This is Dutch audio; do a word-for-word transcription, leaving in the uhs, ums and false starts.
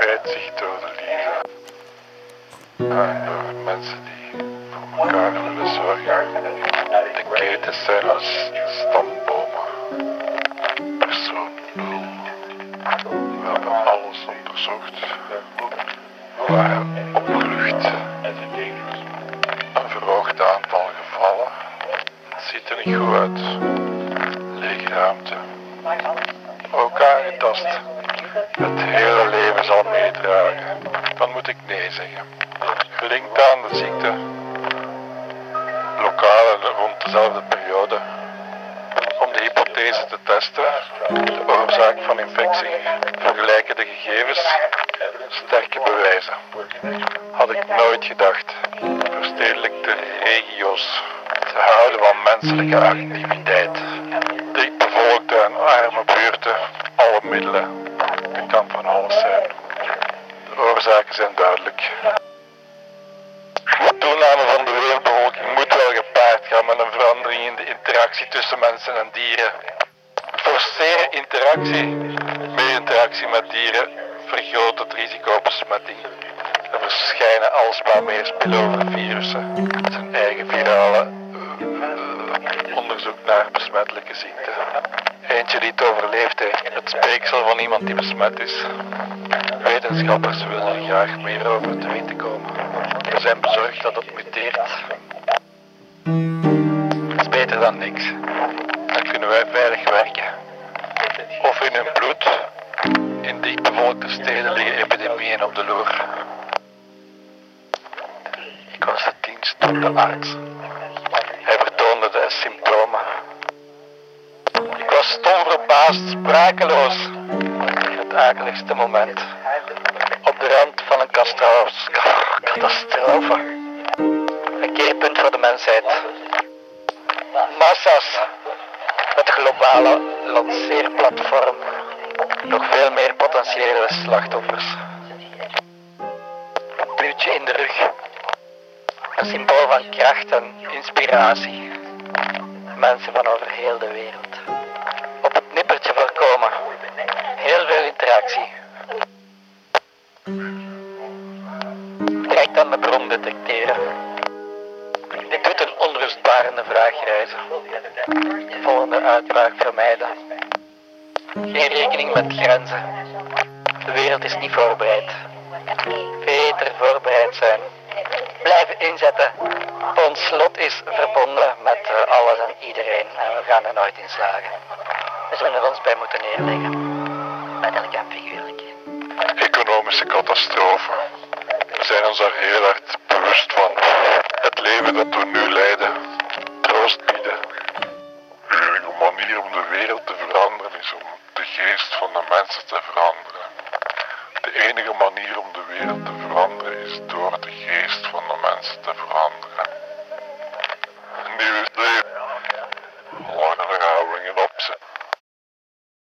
spreidt zich door de liefde. En door mensen die voor elkaar willen zorgen. De ketens zijn als stambomen. Persoon nul. We hebben alles onderzocht. We waren opgelucht. Een verhoogd aantal gevallen. Het ziet er niet goed uit. Lege ruimte. Ook aangetast. Het hele leven zal meedragen. Dan moet ik nee zeggen. Gelinkt aan de ziekte. Lokale rond dezelfde periode. Om de hypothese te testen. De oorzaak van infectie. Vergelijken de gegevens. Sterke bewijzen. Had ik nooit gedacht. Verstedelijkte regio's. Te houden van menselijke activiteit. Dichtbevolkte en arme buurten. Alle middelen. Het kan van alles zijn. De oorzaken zijn duidelijk. De toename van de wereldbevolking moet wel gepaard gaan met een verandering in de interactie tussen mensen en dieren. Forceren interactie, meer interactie met dieren, vergroot het risico op besmetting. Er verschijnen alsmaar meer spillovervirussen. Zijn eigen virale uh, onderzoek naar besmettelijke ziekten. Eentje die het overleefd heeft. Het speeksel van iemand die besmet is. Wetenschappers willen er graag meer over te weten komen. We zijn bezorgd dat het muteert. Het is beter dan niks. Dan kunnen wij veilig werken. Of in hun bloed. In dichtbevolkte steden liggen epidemieën op de loer. Ik was de dienst van de arts. Hij vertoonde de symptomen. Ik was stom verbaasd, sprakeloos. Het akeligste moment. Op de rand van een kastro- catastrofe. Een keerpunt voor de mensheid. Massa's. Het globale lanceerplatform. Nog veel meer potentiële slachtoffers. Een duwtje in de rug. Een symbool van kracht en inspiratie. Mensen van over heel de wereld. Op het nippertje voorkomen. Heel veel interactie. Direct aan de bron detecteren. Dit doet een onrustbarende vraag reizen. Volgende uitbraak vermijden. Geen rekening met grenzen. De wereld is niet voorbereid. Beter voorbereid zijn. Blijven inzetten. Ons lot is verbonden met uh, alles en iedereen. En we gaan er nooit in slagen. We zullen er ons bij moeten neerleggen. Letterlijk en figuurlijk. Economische catastrofe. We zijn ons daar heel hard bewust van. Het leven dat we nu leiden. Troost bieden. De enige manier om de wereld te veranderen is om de geest van de mensen te veranderen. De enige manier om de wereld te veranderen is door de geest